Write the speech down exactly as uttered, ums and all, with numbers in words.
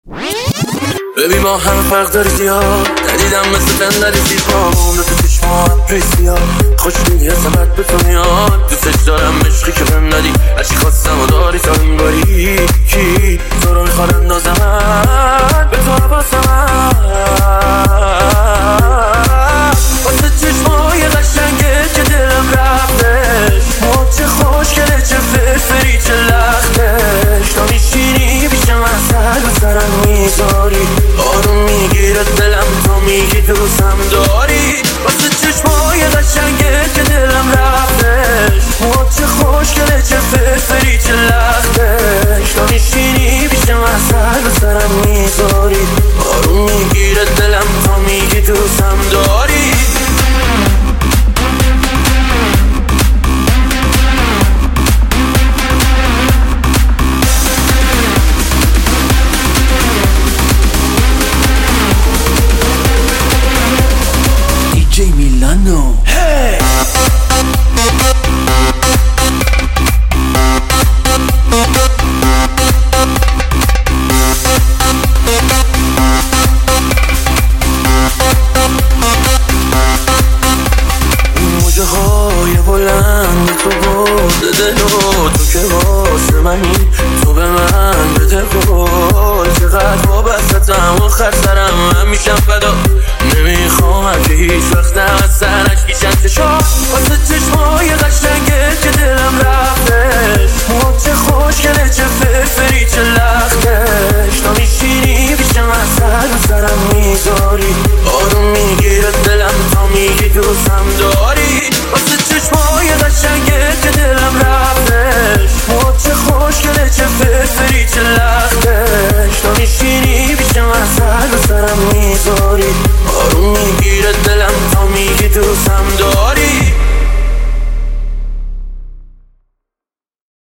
ببین ما هم فرق داری زیاد، ندیدم مثل بندری زیبا دو تو چشمات ریسیا خوشبینی عظمت به تو میاد. دوستش دارم عشقی که بهم ندی، هرچی خواستم و داری تا این باری کی تو رو میخواد اندازم به تو حواسم واسه چشمای قشنگه که دلم رفتش. چه خوشگله چه فرفری چه لختش، تا میشینی پیشم اصل به سرم میذاری آروم میگیره دلم تا میگی دوستم داری. واسه چشمای قشنگه که دلم رفتش، چه خوشگله چه فرفری چه لختش، تا میشینی پیشم اصل به سرم میذاری آروم میگیره دلم تا میگی دوستم داری. دی میلانو hey! موجه های بلند تو برده دل و تو که واسه منی، تو به من بده گل چقدر وابستم آخر سرم من میشم فدا. نمیخوام که هیچ وقت از سرش بیشن چشا واسه چشمای قشنگه که دلم رفتش. چه خوشگله چه فرفری چه لختش، تا میشینی بیشم اصل به سرم میذاری آروم میگیره دلم تا میگی دوستم داری. واسه چشمای قشنگه که دلم رفتش، چه خوشگله چه فرفری چه لختش، تا میشینی بیشم اصل به سرم میذاری آروم میگیره دلم